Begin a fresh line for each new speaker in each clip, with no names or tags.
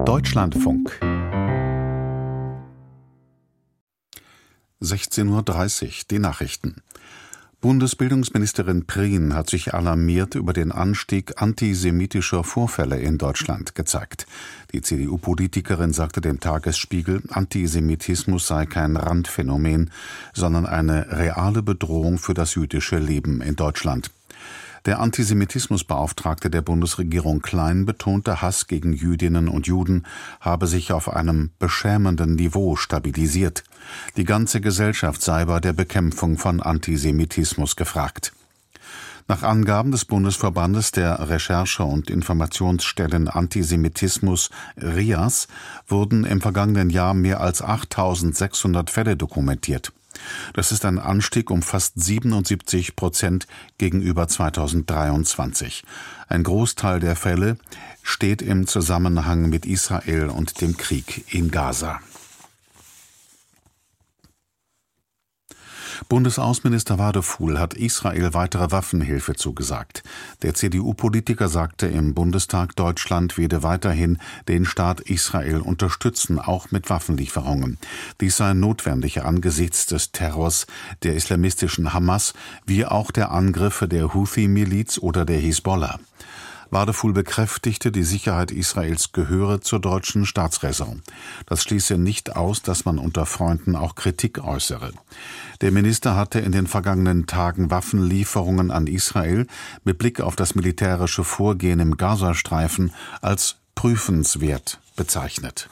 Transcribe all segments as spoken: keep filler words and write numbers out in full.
Deutschlandfunk. sechzehn Uhr dreißig, die Nachrichten. Bundesbildungsministerin Prien hat sich alarmiert über den Anstieg antisemitischer Vorfälle in Deutschland gezeigt. Die C D U-Politikerin sagte dem Tagesspiegel, Antisemitismus sei kein Randphänomen, sondern eine reale Bedrohung für das jüdische Leben in Deutschland. Der Antisemitismusbeauftragte der Bundesregierung Klein betonte, Hass gegen Jüdinnen und Juden habe sich auf einem beschämenden Niveau stabilisiert. Die ganze Gesellschaft sei bei der Bekämpfung von Antisemitismus gefragt. Nach Angaben des Bundesverbandes der Recherche- und Informationsstellen Antisemitismus R I A S wurden im vergangenen Jahr mehr als achttausendsechshundert Fälle dokumentiert. Das ist ein Anstieg um fast siebenundsiebzig Prozent gegenüber zweitausenddreiundzwanzig. Ein Großteil der Fälle steht im Zusammenhang mit Israel und dem Krieg in Gaza. Bundesaußenminister Wadefuhl hat Israel weitere Waffenhilfe zugesagt. Der C D U-Politiker sagte im Bundestag, Deutschland werde weiterhin den Staat Israel unterstützen, auch mit Waffenlieferungen. Dies sei notwendig angesichts des Terrors der islamistischen Hamas, wie auch der Angriffe der Houthi-Miliz oder der Hisbollah. Wadefuhl bekräftigte, die Sicherheit Israels gehöre zur deutschen Staatsräson. Das schließe nicht aus, dass man unter Freunden auch Kritik äußere. Der Minister hatte in den vergangenen Tagen Waffenlieferungen an Israel mit Blick auf das militärische Vorgehen im Gazastreifen als prüfenswert bezeichnet.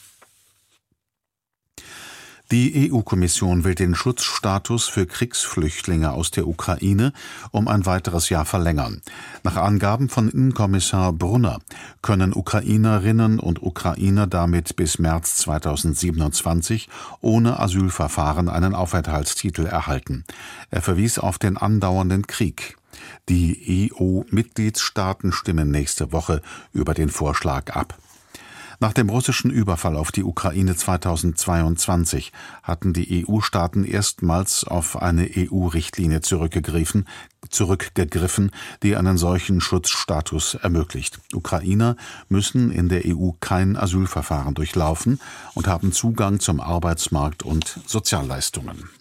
Die E U-Kommission will den Schutzstatus für Kriegsflüchtlinge aus der Ukraine um ein weiteres Jahr verlängern. Nach Angaben von Innenkommissar Brunner können Ukrainerinnen und Ukrainer damit bis März zweitausendsiebenundzwanzig ohne Asylverfahren einen Aufenthaltstitel erhalten. Er verwies auf den andauernden Krieg. Die E U-Mitgliedstaaten stimmen nächste Woche über den Vorschlag ab. Nach dem russischen Überfall auf die Ukraine zweitausendzweiundzwanzig hatten die E U-Staaten erstmals auf eine E U-Richtlinie zurückgegriffen, zurückgegriffen, die einen solchen Schutzstatus ermöglicht. Ukrainer müssen in der E U kein Asylverfahren durchlaufen und haben Zugang zum Arbeitsmarkt und Sozialleistungen.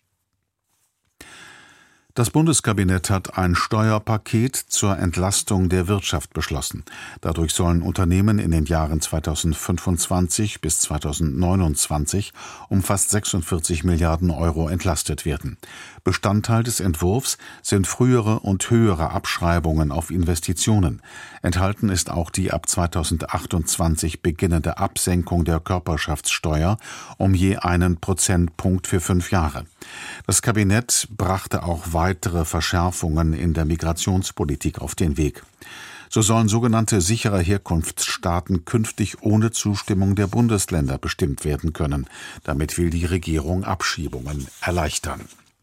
Das Bundeskabinett hat ein Steuerpaket zur Entlastung der Wirtschaft beschlossen. Dadurch sollen Unternehmen in den Jahren zweitausendfünfundzwanzig bis zweitausendneunundzwanzig um fast sechsundvierzig Milliarden Euro entlastet werden. Bestandteil des Entwurfs sind frühere und höhere Abschreibungen auf Investitionen. Enthalten ist auch die ab zweitausendachtundzwanzig beginnende Absenkung der Körperschaftssteuer um je einen Prozentpunkt für fünf Jahre. Das Kabinett brachte auch weitere Verschärfungen in der Migrationspolitik auf den Weg. So sollen sogenannte sichere Herkunftsstaaten künftig ohne Zustimmung der Bundesländer bestimmt werden können. Damit will die Regierung Abschiebungen erleichtern.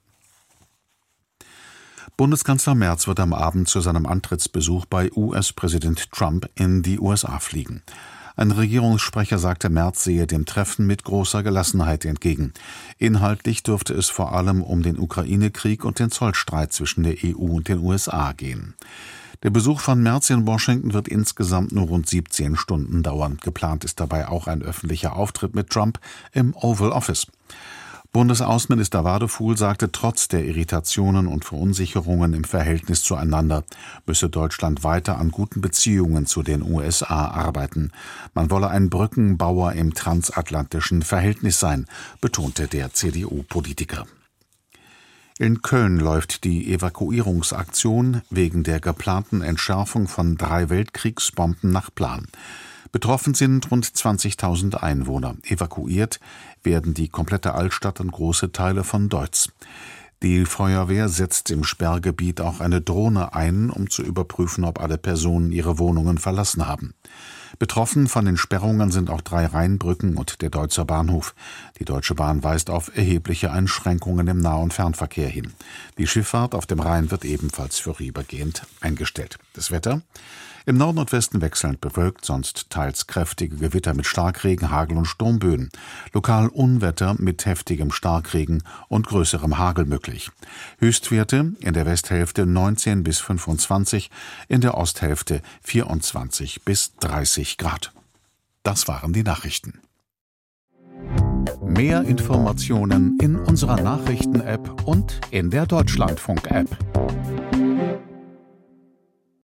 Bundeskanzler Merz wird am Abend zu seinem Antrittsbesuch bei U S-Präsident Trump in die U S A fliegen. Ein Regierungssprecher sagte, Merz sehe dem Treffen mit großer Gelassenheit entgegen. Inhaltlich dürfte es vor allem um den Ukraine-Krieg und den Zollstreit zwischen der E U und den U S A gehen. Der Besuch von Merz in Washington wird insgesamt nur rund siebzehn Stunden dauern. Geplant ist dabei auch ein öffentlicher Auftritt mit Trump im Oval Office. Bundesaußenminister Wadefuhl sagte, trotz der Irritationen und Verunsicherungen im Verhältnis zueinander müsse Deutschland weiter an guten Beziehungen zu den U S A arbeiten. Man wolle ein Brückenbauer im transatlantischen Verhältnis sein, betonte der C D U-Politiker. In Köln läuft die Evakuierungsaktion wegen der geplanten Entschärfung von drei Weltkriegsbomben nach Plan. Betroffen sind rund zwanzigtausend Einwohner. Evakuiert werden die komplette Altstadt und große Teile von Deutz. Die Feuerwehr setzt im Sperrgebiet auch eine Drohne ein, um zu überprüfen, ob alle Personen ihre Wohnungen verlassen haben. Betroffen von den Sperrungen sind auch drei Rheinbrücken und der Deutzer Bahnhof. Die Deutsche Bahn weist auf erhebliche Einschränkungen im Nah- und Fernverkehr hin. Die Schifffahrt auf dem Rhein wird ebenfalls vorübergehend eingestellt. Das Wetter? Im Norden und Westen wechselnd bewölkt, sonst teils kräftige Gewitter mit Starkregen, Hagel und Sturmböen. Lokal Unwetter mit heftigem Starkregen und größerem Hagel möglich. Höchstwerte in der Westhälfte neunzehn bis fünfundzwanzig, in der Osthälfte vierundzwanzig bis dreißig Grad. Das waren die Nachrichten. Mehr Informationen in unserer Nachrichten-App und in der Deutschlandfunk-App.